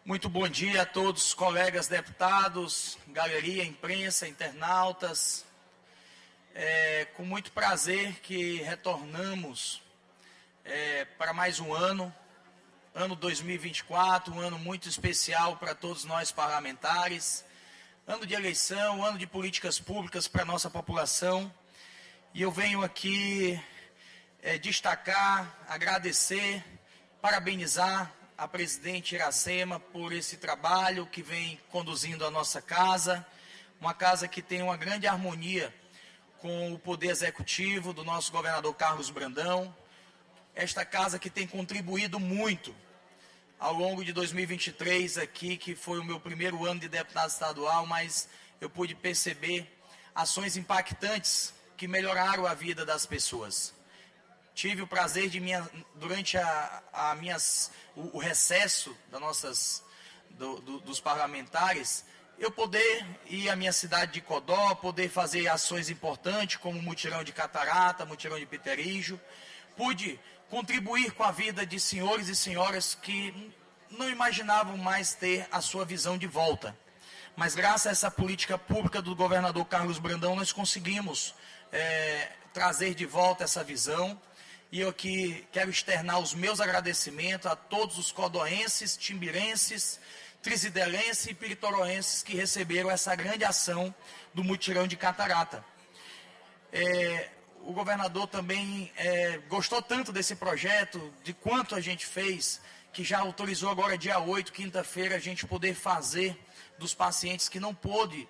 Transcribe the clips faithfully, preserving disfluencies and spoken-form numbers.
Muito bom dia a todos, colegas deputados, galeria, imprensa, internautas. É com muito prazer que retornamos é, para mais um ano, ano dois mil e vinte e quatro, um ano muito especial para todos nós parlamentares, ano de eleição, ano de políticas públicas para a nossa população. E eu venho aqui é, destacar, agradecer, parabenizar a presidente Iracema por esse trabalho que vem conduzindo a nossa casa, uma casa que tem uma grande harmonia com o poder executivo do nosso governador Carlos Brandão, esta casa que tem contribuído muito ao longo de dois mil e vinte e três aqui, que foi o meu primeiro ano de deputado estadual, mas eu pude perceber ações impactantes que melhoraram a vida das pessoas. Tive o prazer de, minha, durante a, a minhas, o, o recesso das nossas, do, do, dos parlamentares, eu poder ir à minha cidade de Codó, poder fazer ações importantes, como mutirão de catarata, mutirão de pterígio. Pude contribuir com a vida de senhores e senhoras que não imaginavam mais ter a sua visão de volta. Mas graças a essa política pública do governador Carlos Brandão, nós conseguimos é, trazer de volta essa visão. E eu aqui quero externar os meus agradecimentos a todos os codoenses, timbirenses, trisidelenses e piritoroenses que receberam essa grande ação do mutirão de catarata. É, o governador também é, gostou tanto desse projeto, de quanto a gente fez, que já autorizou agora dia oito, quinta-feira, a gente poder fazer dos pacientes que não pôde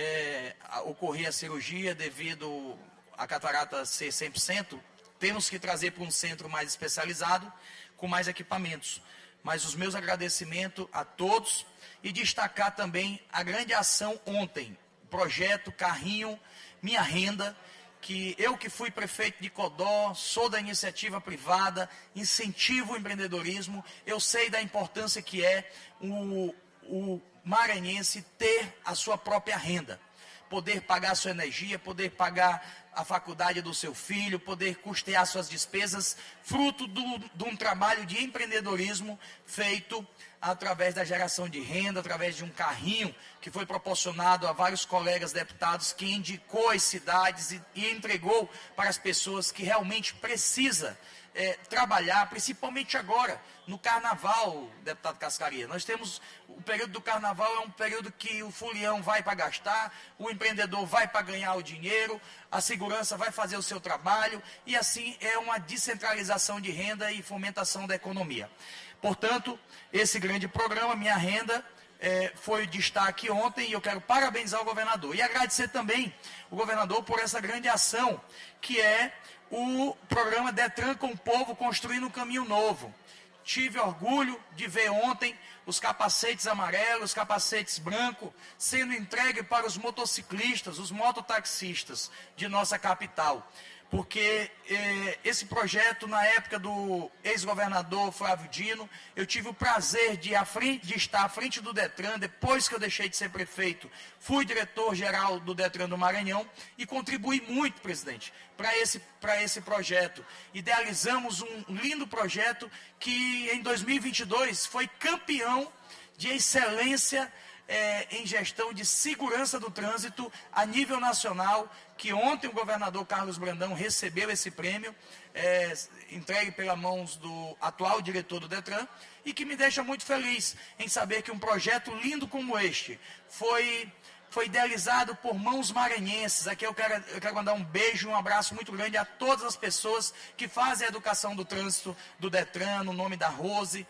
é, ocorrer a cirurgia devido à catarata ser cem por cento, temos que trazer para um centro mais especializado, com mais equipamentos. Mas os meus agradecimentos a todos e destacar também a grande ação ontem, projeto Carrinho Minha Renda, que eu que fui prefeito de Codó, sou da iniciativa privada, incentivo o empreendedorismo, eu sei da importância que é o, o maranhense ter a sua própria renda. Poder pagar a sua energia, poder pagar a faculdade do seu filho, poder custear suas despesas, fruto do, de um trabalho de empreendedorismo feito através da geração de renda, através de um carrinho que foi proporcionado a vários colegas deputados, que indicou as cidades e, e entregou para as pessoas que realmente precisam é, trabalhar, principalmente agora, no carnaval, deputado Cascaria. Nós temos, o período do carnaval é um período que o folião vai para gastar, o empreendedor vai para ganhar o dinheiro, a segurança vai fazer o seu trabalho, e assim é uma descentralização de renda e fomentação da economia. Portanto, esse grande programa, Minha Renda, é, foi o destaque ontem, e eu quero parabenizar o governador. E agradecer também o governador por essa grande ação, que é o programa Detran com o Povo, construindo um caminho novo. Tive orgulho de ver ontem os capacetes amarelos, os capacetes brancos, sendo entregue para os motociclistas, os mototaxistas de nossa capital. Porque eh, esse projeto, na época do ex-governador Flávio Dino, eu tive o prazer de, à frente, de estar à frente do Detran, depois que eu deixei de ser prefeito, fui diretor-geral do Detran do Maranhão e contribuí muito, presidente, para esse, para esse projeto. Idealizamos um lindo projeto que em dois mil e vinte e dois foi campeão de excelência É, em gestão de segurança do trânsito a nível nacional, que ontem o governador Carlos Brandão recebeu esse prêmio, é, entregue pelas mãos do atual diretor do Detran, e que me deixa muito feliz em saber que um projeto lindo como este foi, foi idealizado por mãos maranhenses. Aqui eu quero, eu quero mandar um beijo, um abraço muito grande a todas as pessoas que fazem a educação do trânsito do Detran, no nome da Rose.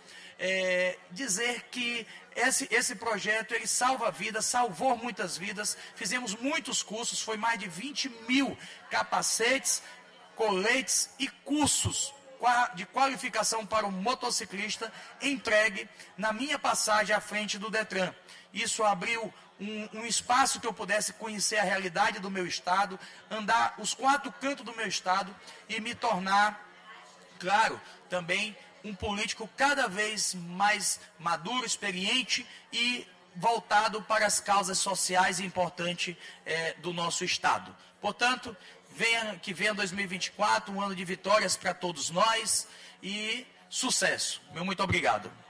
É, dizer que esse, esse projeto ele salva vidas, salvou muitas vidas, fizemos muitos cursos, foi mais de vinte mil capacetes, coletes e cursos de qualificação para o motociclista entregue na minha passagem à frente do Detran. Isso abriu um, um espaço que eu pudesse conhecer a realidade do meu estado, andar os quatro cantos do meu estado e me tornar, claro, também um político cada vez mais maduro, experiente e voltado para as causas sociais importantes é, do nosso estado. Portanto, venha, que venha dois mil e vinte e quatro, um ano de vitórias para todos nós e sucesso. Meu muito obrigado.